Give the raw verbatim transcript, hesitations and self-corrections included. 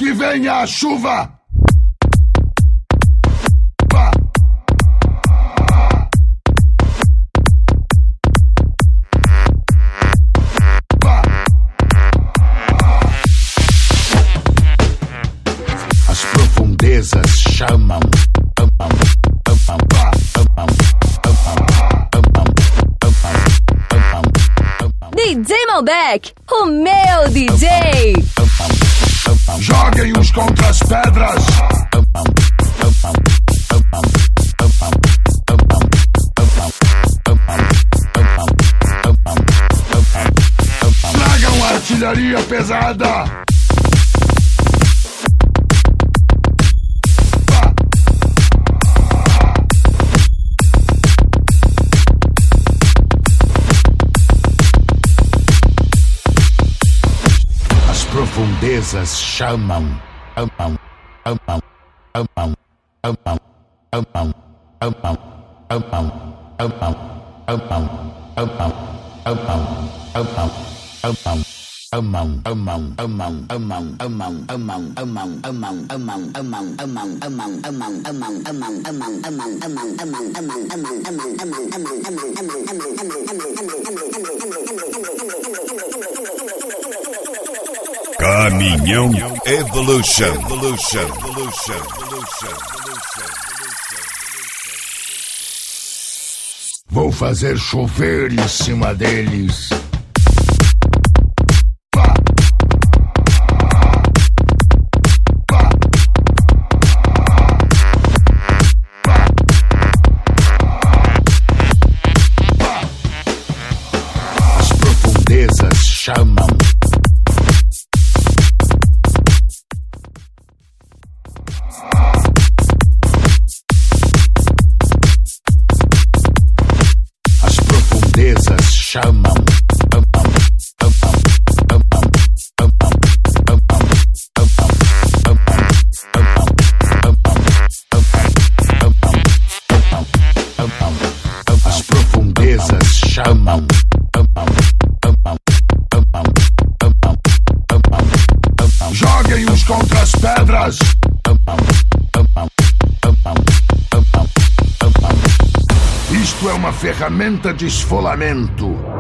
Que venha a chuva! As profundezas chamam. D J Malbec, o meu D J. Joguem uns contra as pedras. Tragam artilharia pesada. Profundezas chamam. Amam, amam, amam, amam, amam, amam, amam, amam, amam, amam, amam, amam, amam. Among, among, among, among, among, among, among, among, among, among, among, among, among, among, among, among, among, among, among, among, Caminhão Evolution. Evolution. Evolution. Evolution. Vou fazer chover em cima deles. Chamam. As profundezas chamam. As profundezas chamam. Joguem uns contra as pedras. Isto é uma ferramenta de esfolamento.